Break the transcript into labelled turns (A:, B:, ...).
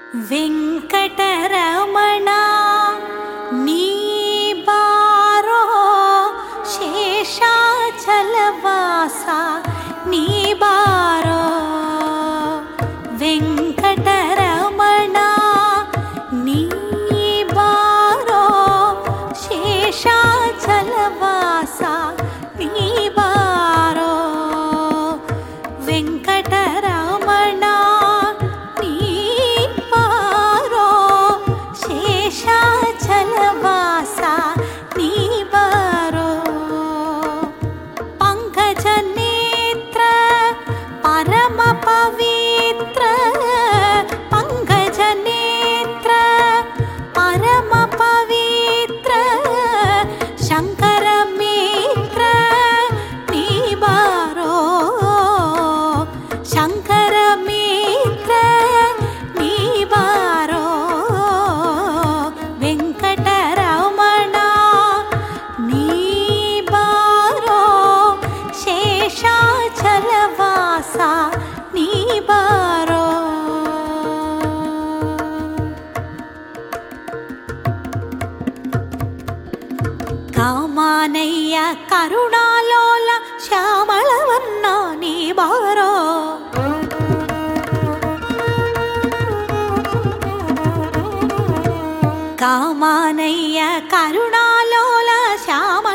A: ವೆಂಕಟರಮಣ ನೀ ಬಾರೋ ಶೇಷಾಚಲವಾಸ ನೀ ಬಾರೋ ವೆಂಕಟರಮಣ ನೀ ಬಾರೋ ಶೇಷಾಚಲವಾಸ ನೀ ಬಾರೋ ವೆಂಕಟರಮಣ ಶೇಷಾಚಲವಾಸ ನೀ ಬಾರೋ ಪಂಕಜ ನೇತ್ರ ಪರಮ ಪವಿತ್ರ ಪಂಕಜ ನೇತ್ರ ಪರಮ ಪವಿತ್ರ ಶಂಕರ ಮಿತ್ರ ನೀ ಬಾರೋ ಶಂಕರ ಮಿತ್ರ ನೀ ಬಾರೋ ವೆಂಕಟರಮಣ ನೀ ಬಾರೋ ಶೇಷಾಚಲವಾಸ ನೀ ಬಾರೋ ಕಾಮಾನಯ್ಯ ಕರುಣಾಲೋಲ ಶ್ಯಾಮಳವನ್ನ ನೀ ಬಾರೋ ಕಾಮಾನಯ್ಯ ಕರುಣಾಲೋಲ ಶ್ಯಾಮ